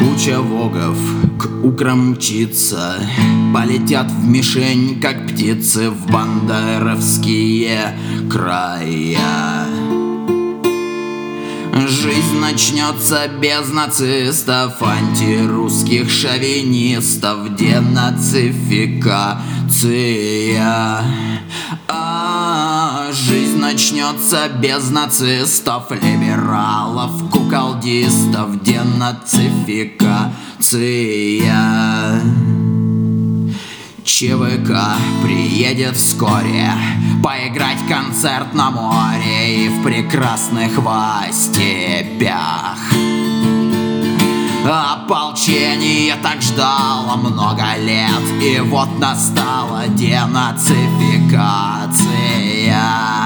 Куча вогов к украм мчится, полетят в мишень, как птицы, в бандеровские края. Жизнь начнется без нацистов, антирусских шовинистов, денацификация. Жизнь начнется без нацистов, либералов, куколдистов, денацификация. ЧВК приедет вскоре поиграть концерт на море и в прекрасных степях. Ополчение так ждало много лет, и вот настала денацификация.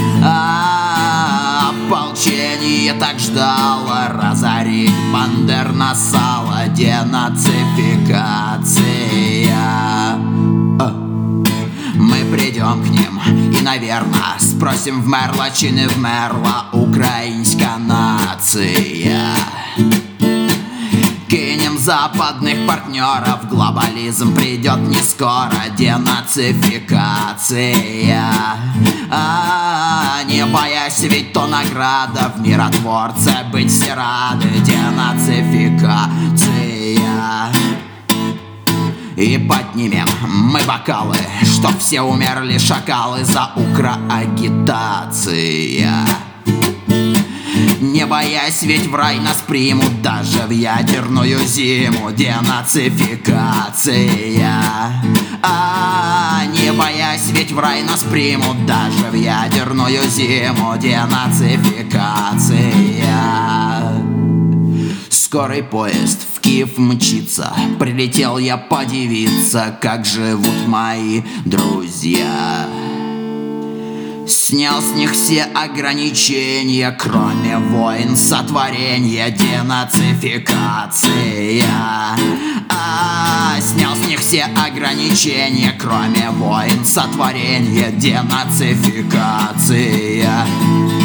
Ополчение так ждало разорить бандер на сало, денацификация. Мы придем к ним и, наверно, спросим, вмерла чи не вмерла українська нация. Кинем западных партнеров, глобализм придет не скоро, денацификация. Не боясь, ведь то награда в миротворце, быть все рады, денацификация. И поднимем мы бокалы, чтоб все умерли шакалы за укроагитация. Не боясь, ведь в рай нас примут даже в ядерную зиму, денацификация. Не боясь, ведь в рай нас примут даже в ядерную зиму, денацификация. Скорый поезд в Киев мчится, прилетел я подивиться, как живут мои друзья. Снял с них все ограничения, кроме войн, сотворения, денацификация. Снял с них все ограничения, кроме войн, сотворения, денацификация.